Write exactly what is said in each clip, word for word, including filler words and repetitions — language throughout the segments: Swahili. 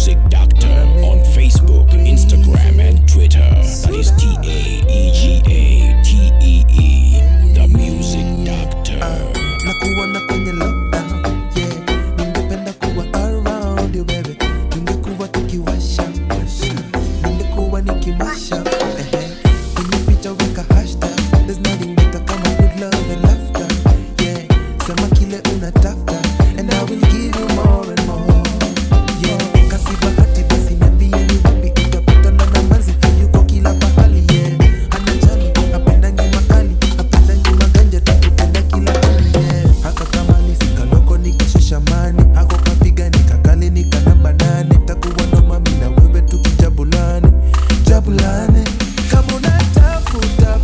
Music Doctor on Facebook, Instagram and Twitter. That is T A E G A T E E, The Music Doctor. Nakuwa na kwenye lockdown, yeah. Ningependa kuwa around you, baby. Ningekuwa tukiwasha, ningekuwa nikimasha. Kwenye picha weka hashtag. There's nothing better kama good love and laughter, yeah. Sema kile unatafuta, and I will give you more and more, yeah. Kasi bahati basi niambie ni wapi utapatana na manzi yuko kila pahali, yeah. Anajali, hapendangi makali, hapendangi maganja, takupenda kila hali, yeah. Haka kama nisikaloko nikishashamani, hako kafiga nikakali nikanamba nane. Takuwa noma mimi na wewe tukijabulane, jabulane. Kama unatafuta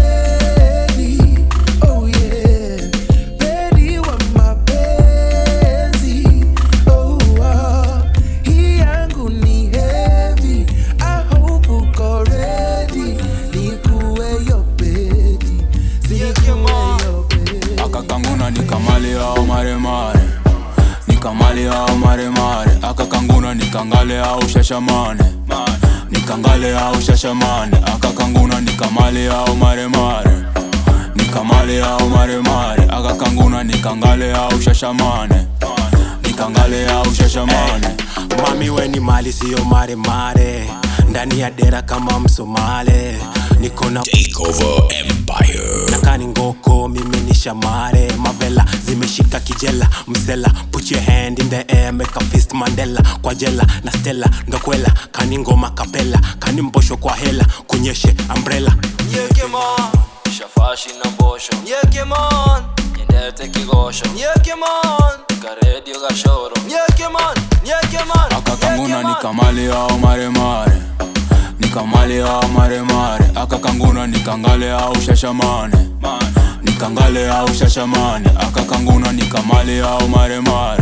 pedi, oh yeah, pedi wa mapenzi, oh ah. Hii yangu ni heavy, I hope uko ready. Nikuwe yo pedi, sinikuwe yo pedi. Akakanguna nikamali au maremare, nikamali au maremare. Akakanguna nikangale au shashamane, nikangale au shashamane. Akakanguna nikamali au maremare, nikamali au maremare. Akakanguna nikangale au shashamane, nikangale au shashamane. Mami we ni mali siyo mare mare, ndani ya dera kama Msomale. Niko na Takeover Empire. nakani ngoko mimi ni shamare. Mavela zimeshika kijela msela. Put your hand in the air, make a fist Mandela. Kwa jela na Stella ndokwela, kani ngoma kapela, kani mbosho kwa hela, kunyeshe umbrella. Yeke man, shafashi na mbosho. Yeke man, nyendete kigosho. Yeke man, karedio gashoro. Yeke man, yeke man. Akakanguna nikamali au maremare, nikamali au maremare. Akakanguna nikangale au shashamane, nikangale au shashamane. Akakanguna nikamali au maremare,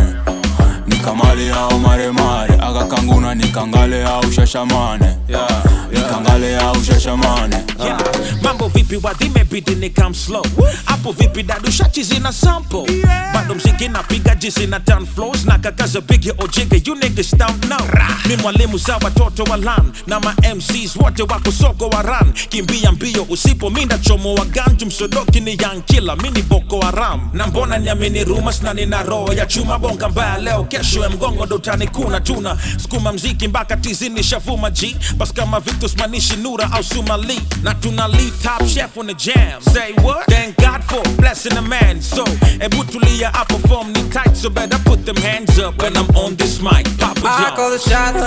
nikamali au maremare. Akakanguna nikangale au shashamane, nikangale au shashamane. Yeah. Mambo vipi wadhime bidi ni come slow. Apo vipi dadu shachi zina sample, yeah. Bado mziki napiga jizi na turn flows. Na kakaza bigi ojige you niggas don't know. Mi mwalimu za watoto wa lan, na ma M Cs wote wako soko wa run. Kimbia mbio usipo minda chomo wa ganju. Msodoki ni young killer, mini Boko Haram. Na mbona niamini rumors na nina roho ya chuma. Bonga mbaya leo kesho ya mgongo dotani kuna tuna. Skuma mziki mpaka tizini shavuma G. Bas kama Victus manishi Nura au Sumali. Na tuna lead top chef on the jam. Say what? Thank God for blessing a man. So, ebutulia I perform ni tight. So better put them hands up when I'm on this mic. Papa John. I call the shots.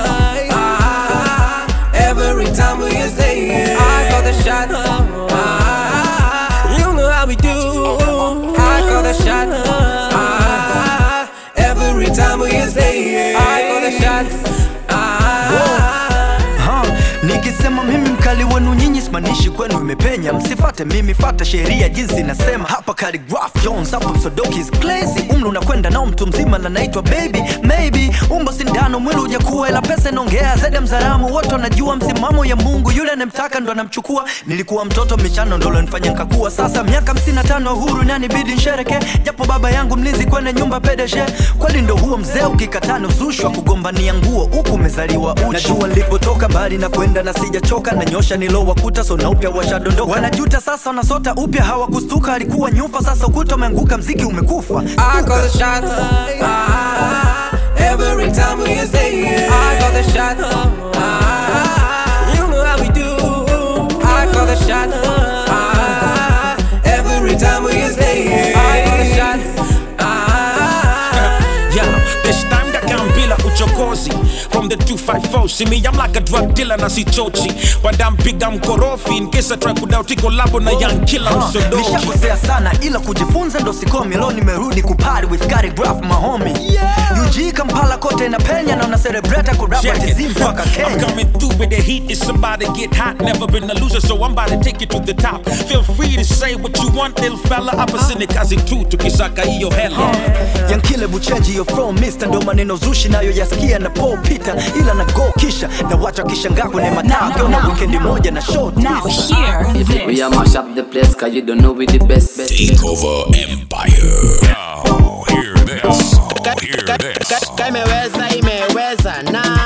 Ah, every time we stay here. I call the shots. Ah, you know how we do. I call the shots. Ah, every time we stay here. I call the shots. Ah, nikisema mimi mkali wenu nyinyi simanishi kwenu imepenya. Msifate mimi fata sheria jinsi nasema. Hapa Calligraph Jones, hapa Msodoki is classy. Umri unakwenda nao mtu mzima na naitwa baby. Maybe umbo sindano mwili hujakuwa, ila pesa inaongea zaidi mzaramu. Wote wanajua msimamo ya Mungu, yule anemtaka ndo anamchukua. Nilikuwa mtoto michano ndo lonifanya nikakua. Sasa miaka hamsini na tano huru na nibidi nishereke. Japo baba yangu mlinzi kwenye nyumba pedeshe. Kweli ndo huo mzee ukikatana uzushwa. Kugombania nguo huku umezaliwa uchi. Najua nilipotoka mbali na kwenda na sijachoka. Na nyosha nilo wakuta so na upya washadondoka. Wanajuta sasa wanasota upya hawakustuka. Alikuwa nyufa sasa ukuta umeanguka mziki umekufa. I call the shots. Ah, every time we stay here. I call the shots. Ah, you know how we do. I call the shots. Ah, every time we stay here. I call the shots. Ah, Yeah, this time kakambila uchokozi. From the two five four, see me, I'm like a drug dealer na si chochi. But I'm big, I'm korofi. In case I try kudauti kolabo na young killer Msodoki. Nishakosea sana ila kujifunza ndo sikomi. Leo nimerudi kupari with Calligraph my homie, yeah. U G Kampala kote na penya na una celebrate kurapa tizim mpaka Kenya. I'm coming through with the heat, it's about to get hot. Never been a loser, so I'm about to take you to the top. Feel free to say what you want, little fella. Hapa sini kazi tu, tukisaka hiyo hela. Young killer bucheji yo from mister. Ndo maneno zushi nayo yasikia na Paul Peter. Ila na go kisha, na wacha kishangaa kwenye matako. Na weekendi moja na show Now here is this. We are mash up the place cause you don't know we the best, best. Takeover Empire. Now, hear this. Hear this. Imeweza, imeweza, na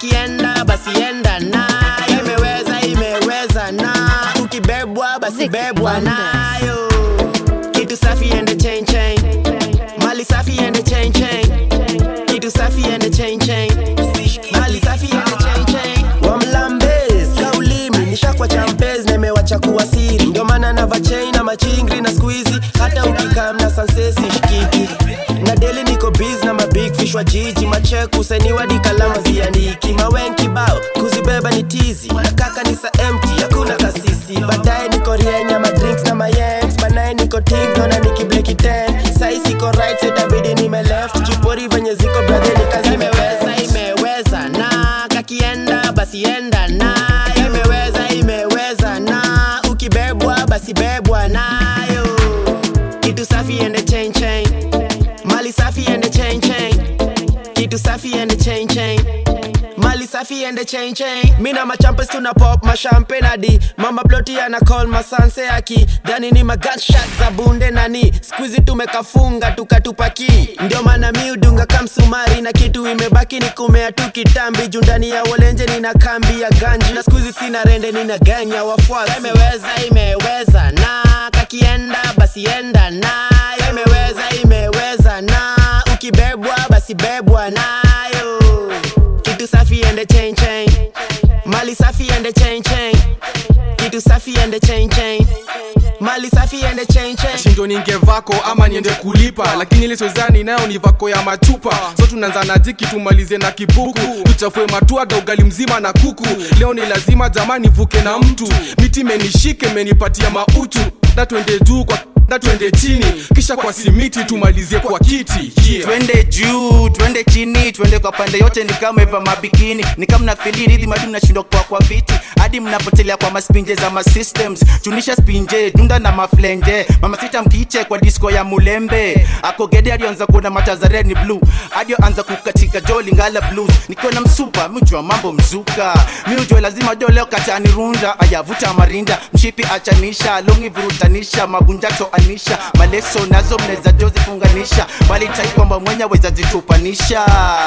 kakienda basi enda nayo. Imeweza imeweza na ukibebwa basi bebwa nayo. Kitu safi and the chain chain, mali safi and the chain chain. Kitu safi and the chain chain, mali safi and the chain chain. Wamlambez kaulimi nishakwa champez nimewacha kuwa siri. Ndio maana nava chain na machingri na squeezy. Hata ukikam na sansesi shikiki. Na daily niko biz na ma big fish wa jiji. Macheku seniwa di kalama zianiki. Mawenki bao kuzibeba ni tizi. Na kaka ni sa empty hakuna kasisi. Baadaye niko rienya ma drinks na ma yanks. Banaye niko team nona niki bleki ten. Sai siko right side abidi nime left. Kipori venye ziko brother nikazi. Imeweza imeweza na kakienda basi enda nayo. Imeweza imeweza na ukibebwa basi bebwa nayo. Kitu safi and the chain chain, mali safi and the chain chain. Kitu safi and the chain chain, mali safi and the chain chain. Mina machampes tuna pop ma champagne adi. Mama blotti ana call ma sanse aki. Dani ni ma gunshot za bunde nani. Squeezy tumekafunga tukatupaki. Ndio maana mi udunga kamsumari. Na kitu imebaki ni kumea tu kitambi. Jundani ya walenje nina kambi ya ganji. Na squeezy sina rende nina gang ya wafuasi. Imeweza imeweza na kakienda basi enda nayo. Imeweza imeweza na ukibebwa basi bebwa nayo. Kitu safi and the chain chain, mali safi and the chain chain. Kitu safi and the chain chain, mali safi and the chain chain. Shindo ninge vako ama niende kulipa. Lakini ile sozani nayo ni vako ya matupa. So tunaanza na jiki tumalize na kibuku. Tuchafue matua da ugali mzima na kuku. Leo ni lazima jamani vuke na mtu. Miti menishike menipatia mautu. Na tuende juu kwa na tuende chini. Kisha kwa simiti tumalizie kwa kiti, yeah. Twende juu, twende chini, twende kwa pande yote ni kama eva mabikini. Ni kama nafili rhythm hadi mnashindwa kwa kwa viti. Hadi mnapotelea kwa maspinje za ma systems. Tunisha spinje, dunda na maflenge. Mama sita mkiche kwa disco ya Mulembe. Ako gede alianza kuona mataza red ni blue. Hadi anza kukatika joli ngala blues. Niko na msupa, mjua mambo mzuka. Mimi ujua lazima do leo katani runda. Ayavuta marinda, mshipi achanisha, longi virutanisha, mabunja to anisha. Maleso nazo mneza jozi funganisha. Bali tai kwamba mwenye weza zitupanisha.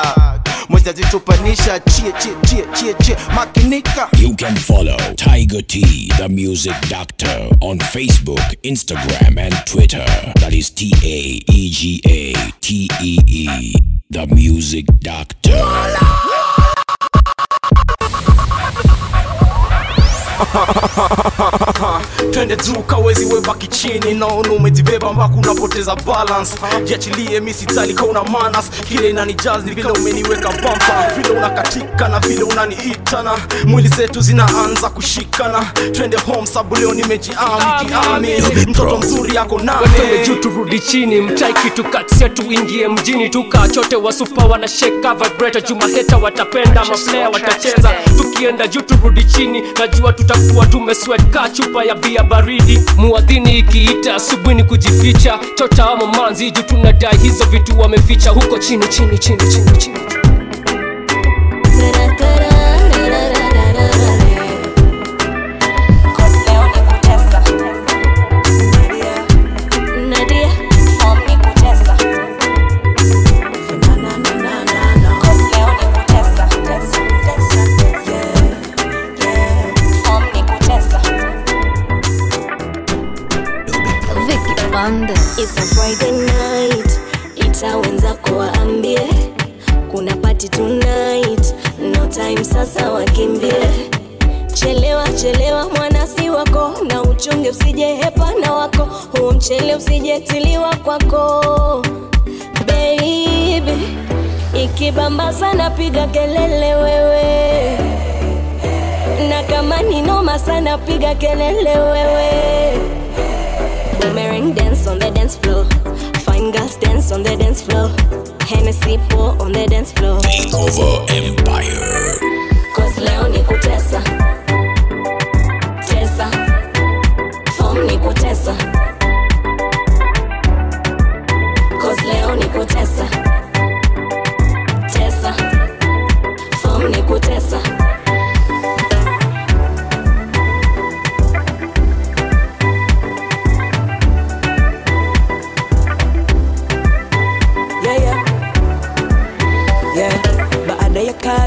Mweza zitupanisha. Chie chie chie chie chie makinika. You can follow Tiger T, the music doctor, on Facebook, Instagram and Twitter. That is T A E G A T E E, the music doctor. Twende juu kawezi webaki chini. Naona umejibeba mpaka unapoteza balance. Jiachilie misi tali kauna manas. Kile inani jazz ni vile umeniweka bumper. Vile unakatika na vile unaniitana. Mwili zetu zinaanza kushikana. Twende home sabu leo nimejiami kiami. Mtoto mzuri yako nane. Twende juu turudi chini. Mchai kitu katsia tuingie mjini. Tukachote wa super wana shake vibrator. Juma heta watapenda maflare watacheza. Tukienda juu turudi chini. Najua tutakuwa tumesweat ka chupa ya bia baridi. Muadhini ikiita asubuhi ni kujificha. Chota ama manzi juu tunadai hizo vitu wameficha. Huko chini chini chini chini chini. It's a Friday night, itawenza kuwaambie kuna party tonight, no time sasa wakimbie. Chelewa chelewa mwanasi wako, na uchunge usije hepa na wako. Huo mchele usije tiliwa kwako. Baby, ikibamba sana piga kelele wewe. Na kama ni noma sana piga kelele wewe. Boomerang dance on the dance floor. Fine girls dance on the dance floor. Hennessy pour on the dance floor. Takeover Empire. Cause leo ni kutesa. Tesa. Form ni kutesa. Cause leo ni kutesa. Tesa. Form ni kutesa.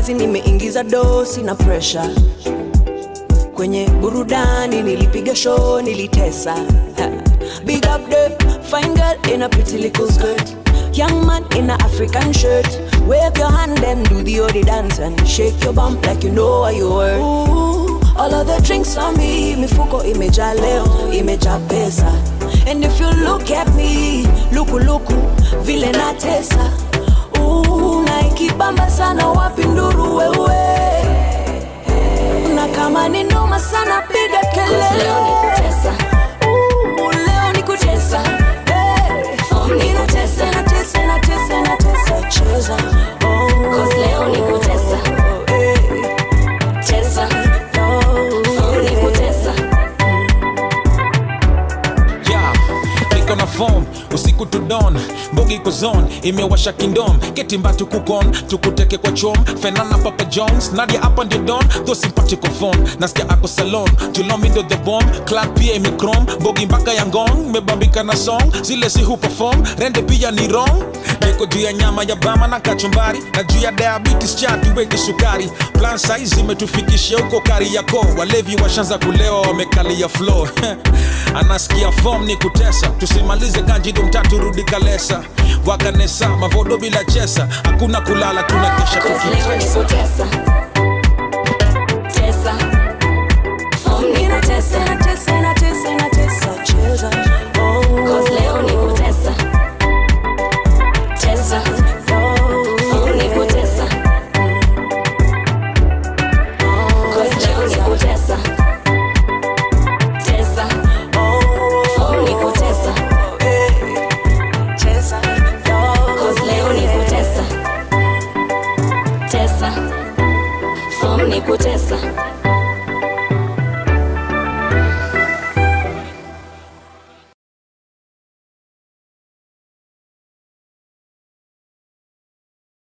kazi nimeingiza dosi na pressure. Kwenye burudani nilipiga show nilitesa. Big up the fine girl in a pretty little skirt, young man in a African shirt. Wave your hand and do the odi dance and shake your bump like you know what you were. Ooh, all of the drinks on me, mifuko imejaa leo, imejaa pesa. And if you look at me, luku luku, vile natesa. Ooh, na ikibamba sana wapi nduru wewe. Na kama ni noma sana piga kelele. Leo ni kutesa. Ooh, leo ni kutesa. Hey, form ni natesa, natesa, natesa, natesa, cheza. Oh, cause leo ni kutesa. Hey, cheza. Form ni kutesa. Yeah, niko na form usiku to dawn, mbogi iko zone, imewasha kingdom, ketimba tukukon, tukuteke kwa chom, Fenana Papa Jones, Nadia up on the dawn, those sympathic phone, nasikia ako salon, Julomi do the bomb, clap pia imikrom, mbogi mpaka ya ngong, mebambika na song, zile si hu perform, rende pia ni wrong, niko juu ya nyama ya bama na kachumbari, na juu ya diabetes chati weki sukari, plan size imetufikisha huko kari yako, walevi washanza kulewa wamekali ya flow, anasikia form ni kutesa, tusimalize kanjido mtatu rudi kalesa, wakanesa mavodo bila chesa, hakuna kulala tunakesha tukitesa. Tesa. Form ni kutesa. natesa, natesa, natesa, cheza. Oh, cause leo ni kutesa. Tesa. Form ni kutesa. Cause leo ni kutesa. Tesa. Form ni kutesa. cheza. Cause leo ni kutesa. Tesa. Form ni kutesa.